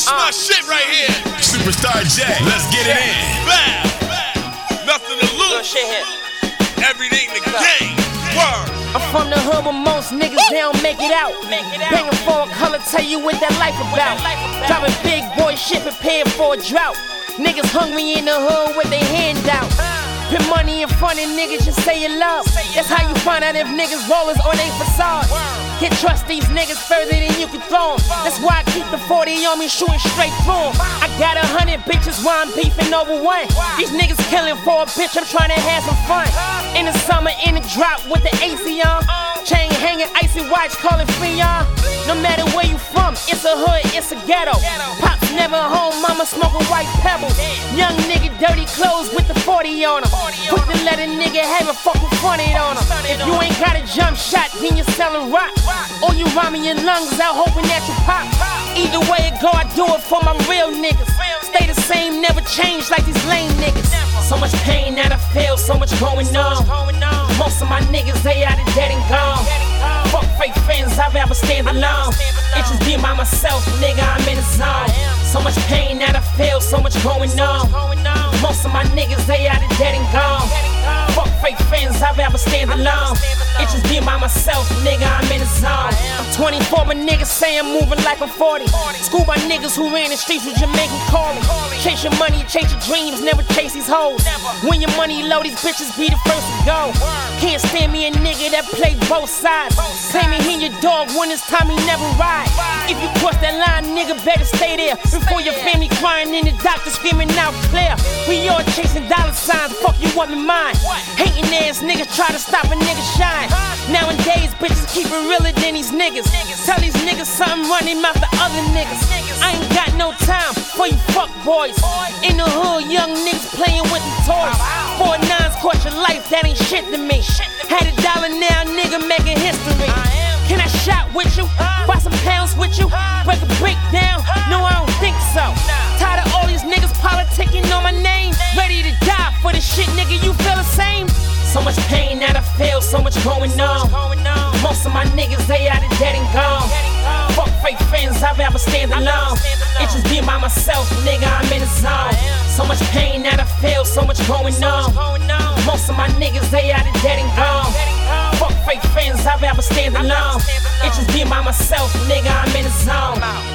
This my shit right here. Superstar J, let's get it in. Bad. Nothing to lose. Everything the game. Word. I'm from the hood where most niggas, they don't make it out. Banging for a color, tell you what that life about. Driving big boy shit, prepared for a drought. Niggas hungry in the hood with their hand out. Put money in front of niggas, just say you love. That's how you find out if niggas rollers on they facade. Can't trust these niggas further than you can throw 'em. That's why I keep the 40 on me, shooting straight through 'em. I got 100 bitches while I'm beefing over one. These niggas killing for a bitch, I'm trying to have some fun. In the summer, in the drop with the AC on. Chain hanging, icy watch, call it Freon. No matter where you from, it's a hood, it's a ghetto. Pops never home, mama smoking white pebbles. Young nigga, dirty clothes with the 40 on 'em. Quick to let a nigga have a fucking fronted on 'em. If you ain't got a jump shot, then you're selling rock. Or you rhyming your lungs out, hoping that you pop. Either way it go, I do it for my real niggas. Stay the same, never change like these lame niggas. So much pain that I feel, so much going on. Most of my niggas, they out of dead and gone. Fuck fake friends, I'd rather stand alone. It just be by myself, nigga, I'm in the zone. So much pain that I feel, so much going on. Most of my niggas, they out of dead and gone. Fuck fake friends, I'd rather stand alone. It just be by myself, nigga, I'm in the zone. I'm 24, but niggas say I'm moving like I'm 40. School by niggas who ran the streets with Jamaican calling. Chase your money, chase your dreams, never chase these hoes. When your money low, these bitches be the first to go. Can't stand me a nigga that play both sides. Claiming he your dog when it's time he never ride. If you cross that line, nigga, better stay there. Before your family crying and the doctor screaming out clear. We all chasing dollar signs, fuck you up in mind. Hating ass niggas try to stop a nigga shine. Nowadays, bitches keep it realer than these niggas. Tell these niggas something running mouth to other niggas. I ain't got no time for you fuck boys. In the hood, young niggas playing with the toys. 4 9s cost your life, that ain't shit to me. Had $1 now, nigga making history. Can I shot with you? Buy some pounds with you? Break a brick down? No, I don't think so. Tired of all these niggas politicking on my name. Ready to die for this shit, nigga, you feel the same? So much pain that I feel, so much going on. Most of my niggas, they out of dead and gone. Fuck fake friends, I'd rather stand alone. It just be by myself, nigga, I'm in the zone. So much pain that I feel, so much going on. Most of my niggas, they out of dead and gone. Fuck fake friends, I'd rather stand alone. It just be by myself, nigga, I'm in the zone.